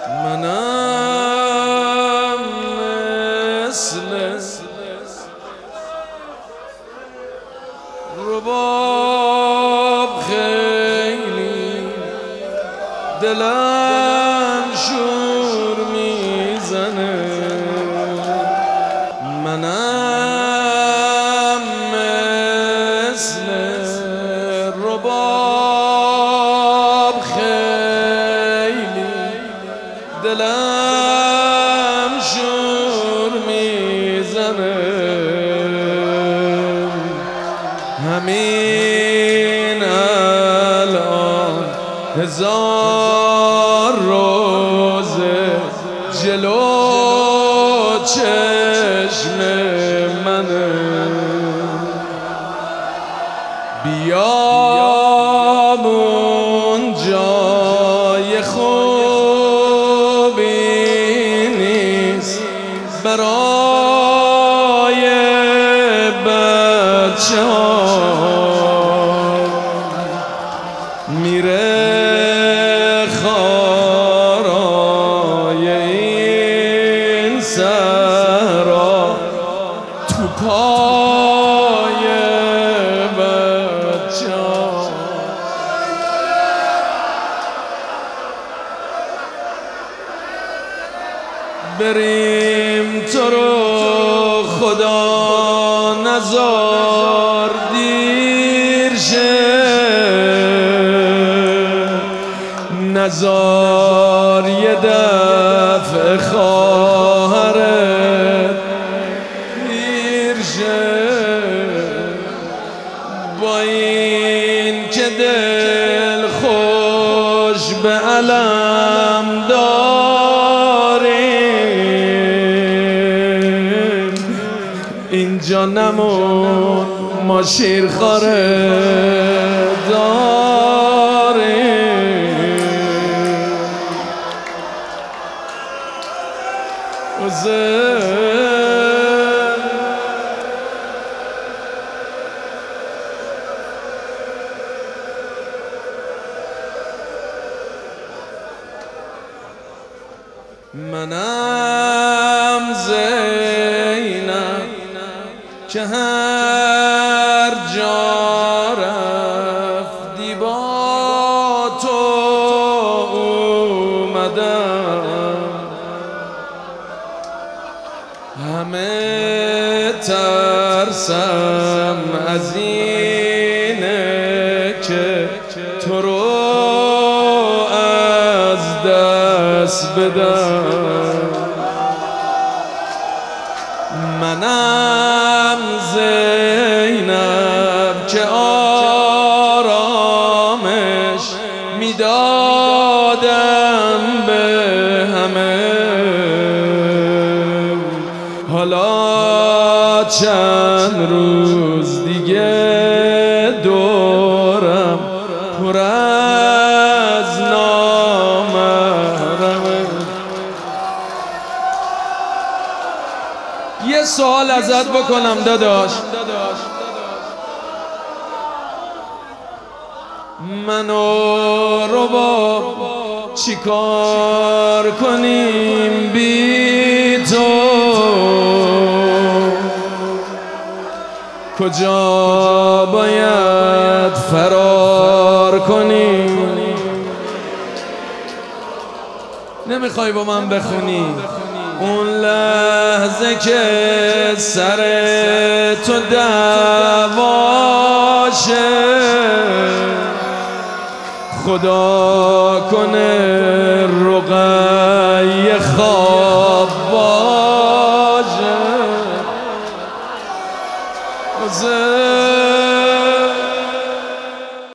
منم مثل رباب خیلی دلم شور میزنه. منم مثل رباب خیلی دلم شور میزنه. همین الان هزار روزه جلو چشم منه. بیامون جای خوبی نیست برای بچه ها. میره خارای این صحرا تو پای بچه ها. بریم تو رو خدا نزار دیر شه، نزار یه دفعه خواهرت دیر شه. با این که دل خوش به علم داریم، اینجا نمون ما شیرخواره داریم. منم زینب که هر جا رفتی با تو اومدم. همه ترسم از اینه که تو رو از دست بدم. منم زینب که آرامش میدادم به همه. حالا چند روز دیگه دورم پر از نامحرمه. یه سوال ازت بکنم داداش، من و رباب چی کار کنیم بی تو؟ کجا باید فرار کنیم؟ نمیخوای با من بخونی اون لحظه که سر تو دعواشه؟ خدا کنه رقیه خواب باشه.